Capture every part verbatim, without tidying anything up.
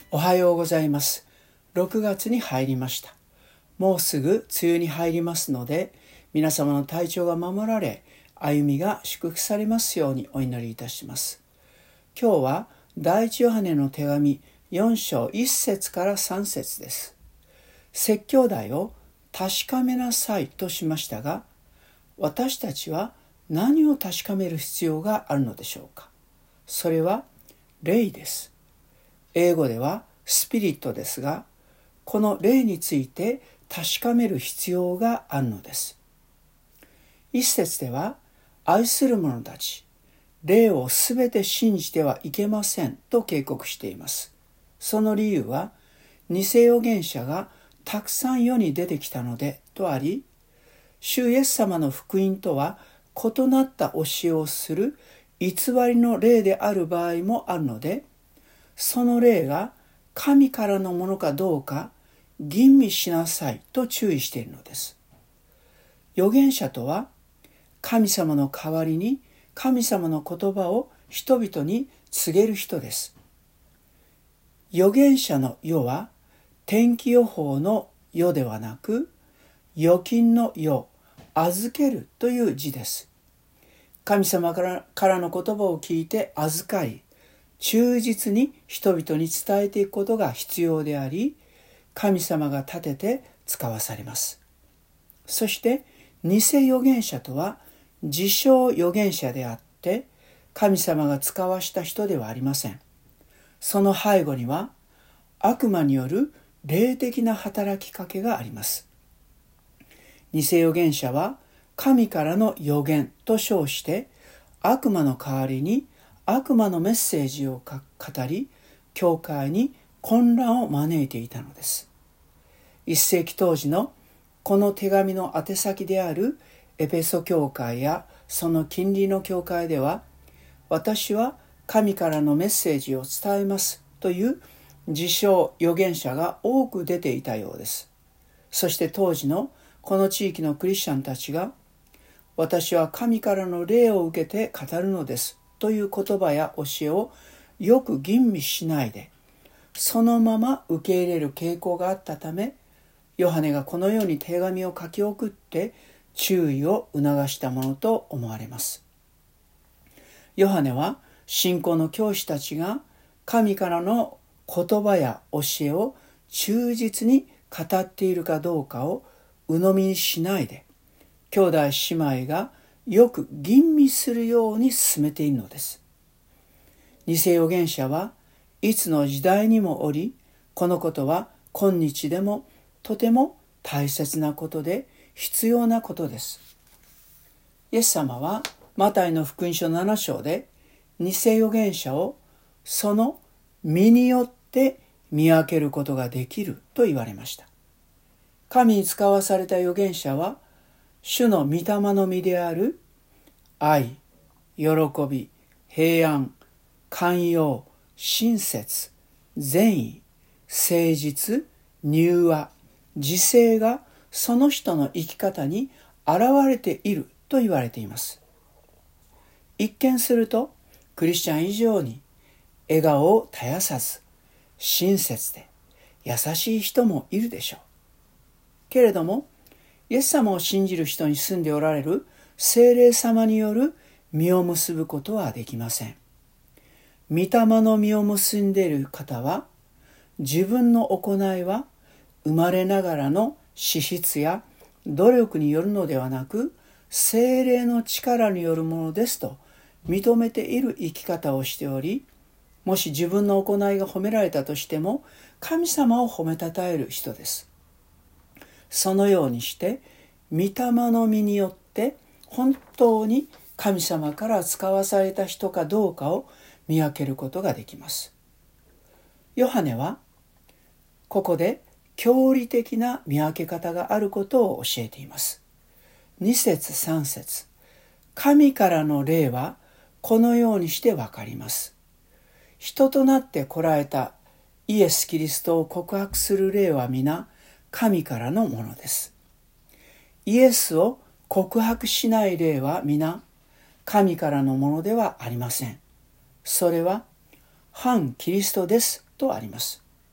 おはようございます。ろくがつに入りました。もうすぐ梅雨に入りますので、皆様の体調が守られ、歩みが祝福されますようにお祈りいたします。今日は第一ヨハネの手紙よん章いっ節からさん節です。説教題を確かめなさいとしましたが、私たちは何を確かめる必要があるのでしょうか。それは霊です。英語ではスピリットですが、この霊について確かめる必要があるのです。一節では、愛する者たち、霊をすべて信じてはいけませんと警告しています。その理由は、偽預言者がたくさん世に出てきたのでとあり、主イエス様の福音とは異なった教えをする偽りの霊である場合もあるので、その霊が神からのものかどうか吟味しなさいと注意しているのです。預言者とは神様の代わりに神様の言葉を人々に告げる人です。預言者の世は天気予報の世ではなく、預金の世、預けるという字です。神様からからの言葉を聞いて預かり、忠実に人々に伝えていくことが必要であり、神様が立てて使わされます。そして偽預言者とは自称預言者であって、神様が使わした人ではありません。その背後には悪魔による霊的な働きかけがあります。偽預言者は神からの預言と称して悪魔の代わりに悪魔のメッセージを語り、教会に混乱を招いていたのです。一世紀当時のこの手紙の宛先であるエペソ教会やその近隣の教会では、私は神からのメッセージを伝えますという自称預言者が多く出ていたようです。そして当時のこの地域のクリスチャンたちが、私は神からの霊を受けて語るのですという言葉や教えをよく吟味しないで、そのまま受け入れる傾向があったため、ヨハネがこのように手紙を書き送って注意を促したものと思われます。ヨハネは信仰の教師たちが神からの言葉や教えを忠実に語っているかどうかを鵜呑みにしないで、兄弟姉妹がよく吟味するように進めているのです。偽預言者はいつの時代にもおり、このことは今日でもとても大切なことで必要なことです。イエス様はマタイの福音書なな章で偽預言者をその実によって見分けることができると言われました。神に使わされた預言者は主の御霊の実である愛、喜び、平安、寛容、親切、善意、誠実、柔和、自制がその人の生き方に現れていると言われています。一見するとクリスチャン以上に笑顔を絶やさず親切で優しい人もいるでしょう。けれどもイエス様を信じる人に住んでおられる聖霊様による実を結ぶことはできません。御霊の実を結んでいる方は、自分の行いは生まれながらの資質や努力によるのではなく、聖霊の力によるものですと認めている生き方をしており、もし自分の行いが褒められたとしても、神様を褒めたたえる人です。そのようにして、御霊の実によって本当に神様から使わされた人かどうかを見分けることができます。ヨハネはここで教理的な見分け方があることを教えています。に節さん節、神からの霊はこのようにしてわかります。人となって来られたイエス・キリストを告白する霊は皆神からのものです。イエスを告白しない霊は皆神からのものではありません。それは反キリストですとあります。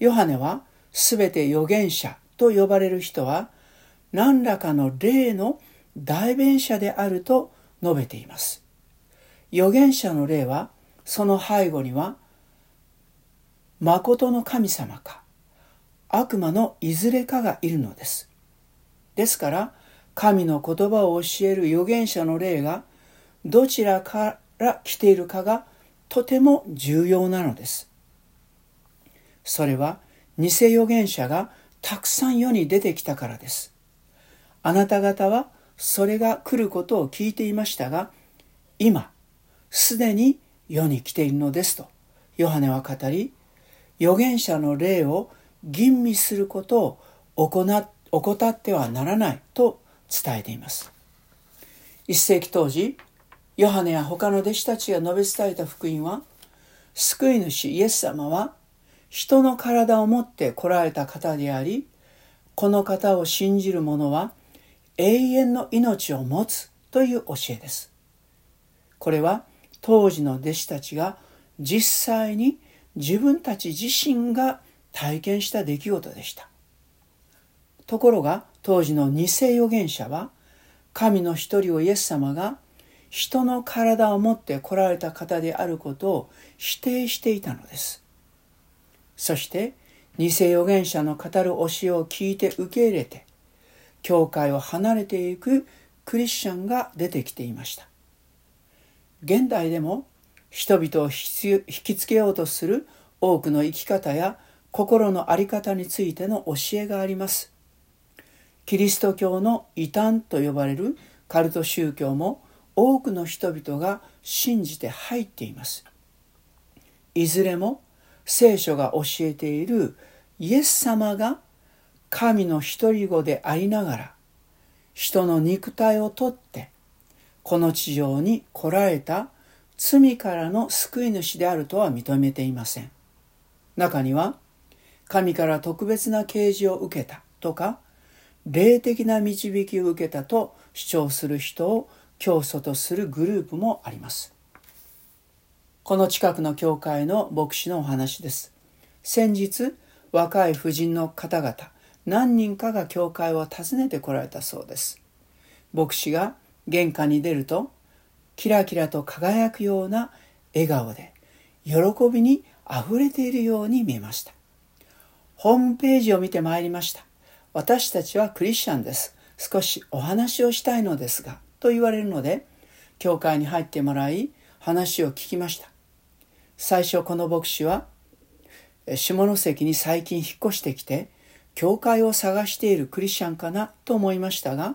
ヨハネはすべて預言者と呼ばれる人は何らかの霊の代弁者であると述べています。預言者の霊はその背後には誠の神様か悪魔のいずれかがいるのです。ですから神の言葉を教える預言者の霊がどちらから来ているかがとても重要なのです。それは偽預言者がたくさん世に出てきたからです。あなた方はそれが来ることを聞いていましたが、今すでに世に来ているのですとヨハネは語り、預言者の霊を吟味することを行っ怠ってはならないと伝えています。一世紀当時、ヨハネや他の弟子たちが述べ伝えた福音は、救い主イエス様は人の体を持って来られた方であり、この方を信じる者は永遠の命を持つという教えです。これは当時の弟子たちが実際に自分たち自身が体験した出来事でした。ところが当時の偽預言者は神の一人をイエス様が人の体を持って来られた方であることを否定していたのです。そして偽預言者の語る教えを聞いて受け入れて教会を離れていくクリスチャンが出てきていました。現代でも人々を引きつけようとする多くの生き方や心の在り方についての教えがあります。キリスト教の異端と呼ばれるカルト宗教も多くの人々が信じて入っています。いずれも聖書が教えているイエス様が神の一人子でありながら人の肉体をとってこの地上に来られた罪からの救い主であるとは認めていません。中には神から特別な啓示を受けたとか霊的な導きを受けたと主張する人を教祖とするグループもあります。この近くの教会の牧師のお話です。先日若い婦人の方々何人かが教会を訪ねてこられたそうです。牧師が玄関に出るとキラキラと輝くような笑顔で喜びにあふれているように見えました。ホームページを見てまいりました。私たちはクリスチャンです。少しお話をしたいのですがと言われるので教会に入ってもらい話を聞きました。最初この牧師は下関に最近引っ越してきて教会を探しているクリスチャンかなと思いましたが、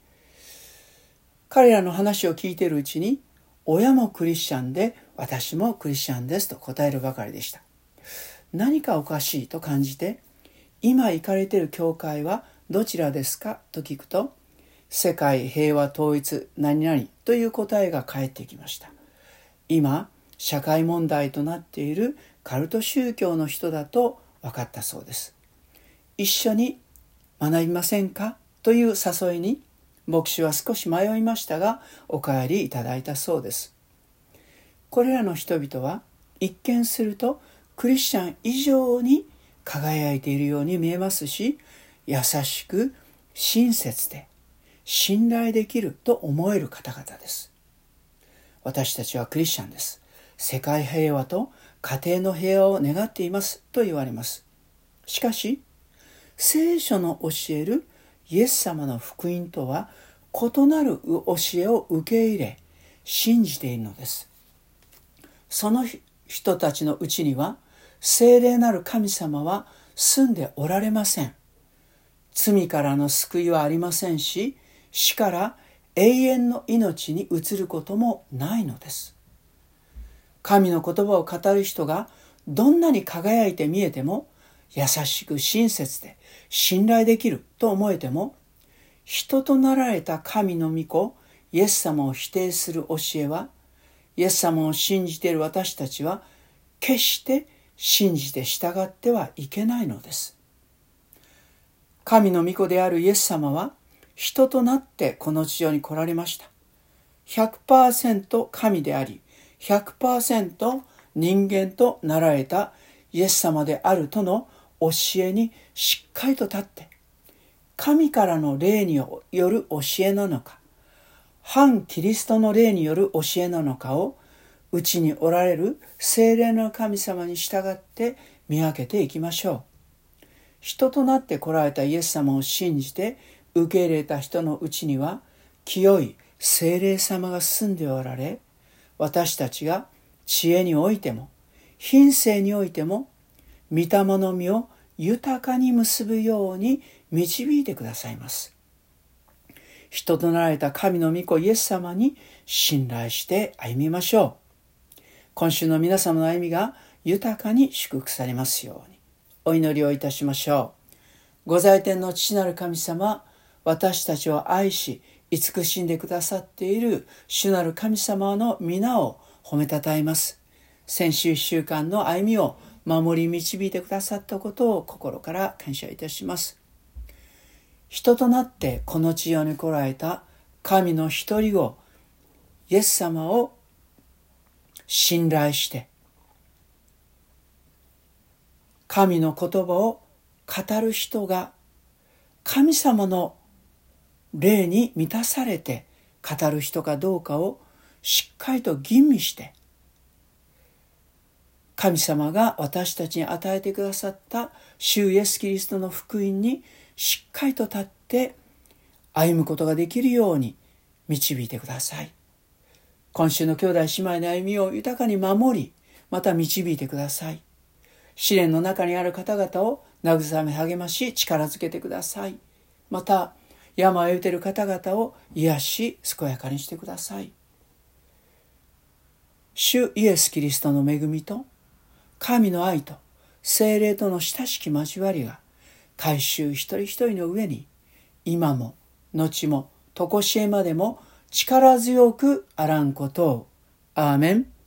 彼らの話を聞いているうちに親もクリスチャンで私もクリスチャンですと答えるばかりでした。何かおかしいと感じて、今行かれている教会はどちらですかと聞くと、世界平和統一何々という答えが返ってきました。今社会問題となっているカルト宗教の人だと分かったそうです。一緒に学びませんかという誘いに牧師は少し迷いましたがお帰りいただいたそうです。これらの人々は一見するとクリスチャン以上に輝いているように見えますし、優しく親切で信頼できると思える方々です。私たちはクリスチャンです。世界平和と家庭の平和を願っていますと言われます。しかし聖書の教えるイエス様の福音とは異なる教えを受け入れ信じているのです。その人たちのうちには聖霊なる神様は住んでおられません。罪からの救いはありませんし、死から永遠の命に移ることもないのです。神の言葉を語る人がどんなに輝いて見えても、優しく親切で信頼できると思えても、人となられた神の御子イエス様を否定する教えは、イエス様を信じている私たちは決して信じて従ってはいけないのです。神の御子であるイエス様は人となってこの地上に来られました。ひゃくパーセント 神であり ひゃくパーセント 人間となられたイエス様であるとの教えにしっかりと立って、神からの霊による教えなのか、反キリストの霊による教えなのかを、うちにおられる聖霊の神様に従って見分けていきましょう。人となって来られたイエス様を信じて受け入れた人のうちには、清い聖霊様が住んでおられ、私たちが知恵においても品性においても御霊の実を豊かに結ぶように導いてくださいます。人となられた神の御子イエス様に信頼して歩みましょう。今週の皆様の歩みが豊かに祝福されますようにお祈りをいたしましょう。ご在天の父なる神様、私たちを愛し慈しんでくださっている主なる神様の皆を褒めたたえます。先週一週間の歩みを守り導いてくださったことを心から感謝いたします。人となってこの地上に来られた神の一人子イエス様を信頼して、神の言葉を語る人が神様の霊に満たされて語る人かどうかをしっかりと吟味して、神様が私たちに与えてくださった主イエスキリストの福音にしっかりと立って歩むことができるように導いてください。今週の兄弟姉妹の歩みを豊かに守り、また導いてください。試練の中にある方々を慰め励まし力づけてください。また病を打てる方々を癒し健やかにしてください。主イエスキリストの恵みと神の愛と聖霊との親しき交わりが大衆一人一人の上に今も後も常しえまでも力強くあらんことを。アーメン。